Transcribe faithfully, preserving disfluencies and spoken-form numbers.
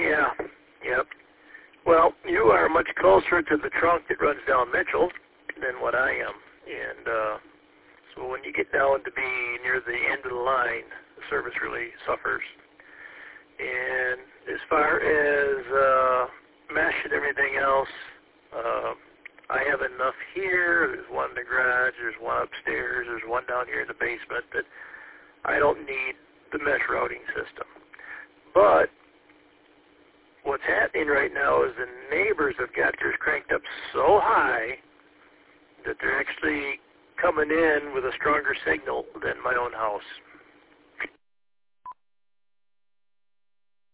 Yeah, yep. Well, you are much closer to the trunk that runs down Mitchell than what I am. And uh, so when you get down to be near the end of the line, the service really suffers. And as far as uh, mesh and everything else, uh, I have enough here. There's one in the garage. There's one upstairs. There's one down here in the basement that I don't need the mesh routing system. But what's happening right now is the neighbors have got theirs cranked up so high that they're actually coming in with a stronger signal than my own house.